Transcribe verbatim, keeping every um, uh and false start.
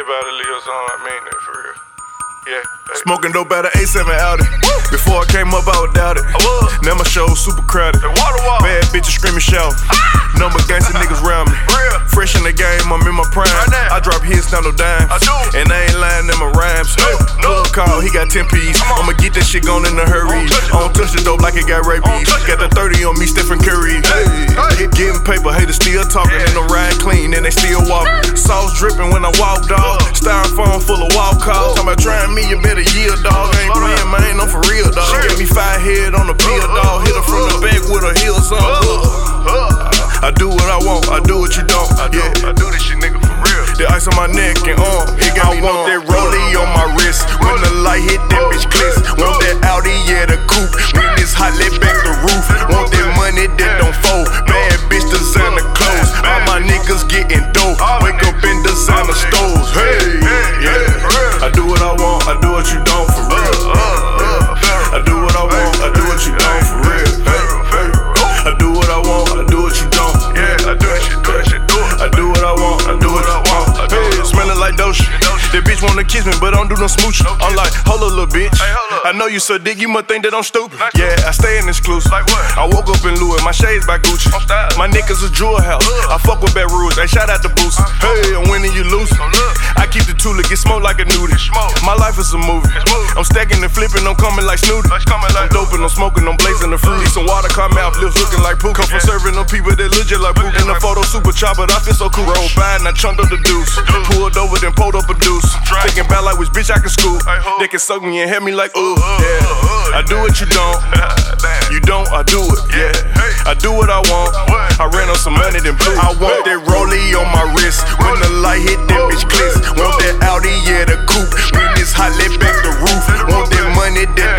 everybody lives on, I mean that for real. Yeah. Hey. Smoking dope out of A seven Audi. Woo. Before I came up, I would doubt it. I was. Now my show super crowded. The water wall. Bad bitches screaming, shout. Ah. Number gangsta niggas round me. Real. Fresh in the game, I'm in my prime. Right I drop hits, not no dimes. I do. And I ain't lying in my rhymes. No, no. Plug call, he got ten P's. I'ma get that shit gone in a hurry. I don't touch the dope like it got rabies. Got the thirty on me, Stephen Curry. Hey. Hey. Getting paper, haters still talking. Yeah. And the ride clean, and they still walking. Sauce dripping when I walk, dog. Styrofoam full of walk calls. Talking about trying me, you better yield, dog. I ain't playing, man, I'm for real, dog. Get me five head on the pill, dog. Hit her from the back with her heels on. I do what I want, I do what you don't. I do, yeah. I do this shit, nigga, for real. The ice on my neck and arm, it got I me want numb. That rollie on my wrist. When the light hit, that bitch clicks. Want that Audi, yeah, the coupe. When it's hot, let back the roof. Want that money that don't fold. Bad bitch, designer clothes. All my niggas getting dope. Wake up in designer stores. Hey, yeah. I do what I want, I do what you don't, for real. I do what I want, I do what you don't, for real. I do what I want, I do what you don't. Yeah, I do that shit, do that shit, do it. I do what I want, I do what I want. Hey, smelling like Doshi. That bitch wanna kiss me, but don't do no smooching. I'm like, hold up, little bitch. Hey, hold up. I know you so dick, you must think that I'm stupid. Like yeah, I stay in exclusive. Like what? I woke up in Louis, my shades by Gucci. I'm styling. My niggas a jewel house. Ugh. I fuck with Bad Rules, they shout out the boost. Uh, hey, I'm winning, you lose. So look. I keep the toolie, get smoked like a nudie. Smoke. My life is a movie. It's movie. I'm stacking and flipping, I'm coming like Snooty. It's coming like I'm doping, I'm smoking, I'm blazing the fruit. Need some water, car mouth lips looking like poop. Come from serving them people that legit like poop. In the photo, super chopper, I feel so cool. Roll by and I chunked up the deuce. Pulled over, then pulled up a deuce. Thinking about like which bitch I can scoop. They can suck me and hit me like ooh. Yeah. I do what you don't. You don't, I do it. Yeah. I do what I want. I ran on some money, then blue. I want that rollie on my wrist. When the light hit, that bitch clicks. Want that Audi, yeah, the coupe. When it's hot, let back the roof. Want that money that